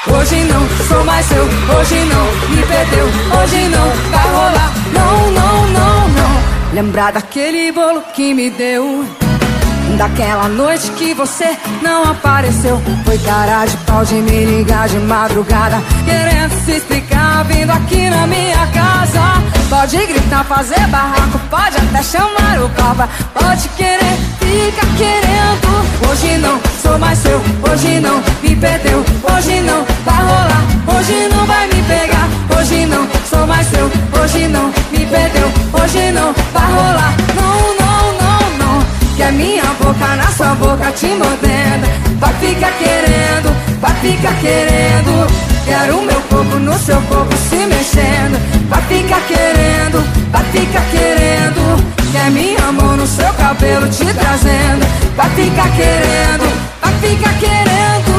Hoje não sou mais seu, hoje não me perdeu, hoje não vai rolar, não, não, não, não. Lembrar daquele bolo que me deu, daquela noite que você não apareceu. Foi cara de pau de me ligar de madrugada, querendo se explicar, vindo aqui na minha casa. Pode gritar, fazer barraco, pode até chamar o papa, pode querer, fica querendo. Hoje não sou mais seu, hoje não me perdeu, hoje não vai rolar, hoje não vai me pegar. Hoje não sou mais seu, hoje não me perdeu, hoje não vai rolar, não, não, não, não. Que é minha boca na sua boca te mordendo, vai ficar querendo, vai ficar querendo. Quero o meu corpo no seu corpo se mexendo, vai ficar querendo, vai ficar querendo. Quer minha mão no seu cabelo te trazendo, vai ficar querendo, vai ficar querendo.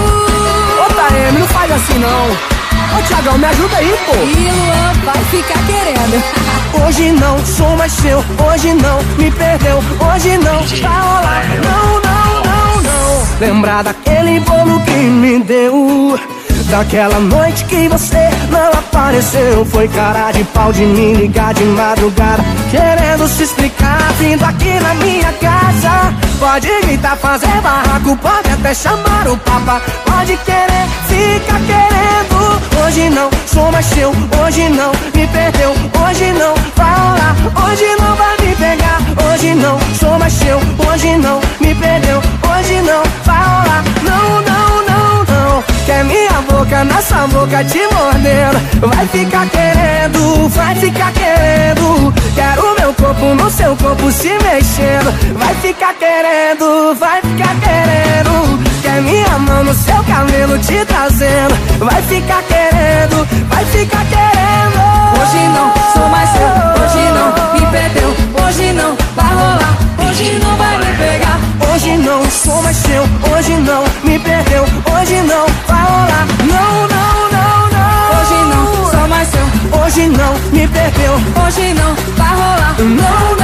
Ô Taeme, não faz assim não. Ô Thiagão, me ajuda aí, pô. E Luan vai ficar querendo. Hoje não sou mais seu, hoje não me perdeu, hoje não vai rolar, não, não, não, não. Lembrar daquele bolo que me deu, daquela noite que você não apareceu. Foi cara de pau de me ligar de madrugada, querendo se explicar, vindo aqui na minha casa. Pode gritar, fazer barraco, pode até chamar o papa, pode querer, fica querendo. Hoje não sou mais seu, hoje não me perdeu, hoje não vai rolar, hoje não vai me pegar. Hoje não sou mais seu, hoje não me perdeu, hoje não vai rolar, não, não, não, não. Quer minha boca na sua boca te mordendo, vai ficar querendo, vai ficar querendo. Quero meu corpo no seu corpo se mexendo, vai ficar querendo, vai ficar querendo. Quer minha mão no seu cabelo te trazendo, vai ficar querendo, vai ficar querendo. Hoje não sou mais seu, hoje não me perdeu, hoje não vai rolar, hoje não vai me pegar. Hoje não sou mais seu, hoje não me perdeu, hoje não vai rolar, não, não, não, não. Hoje não sou mais seu, hoje não me perdeu, hoje não vai rolar, não, não.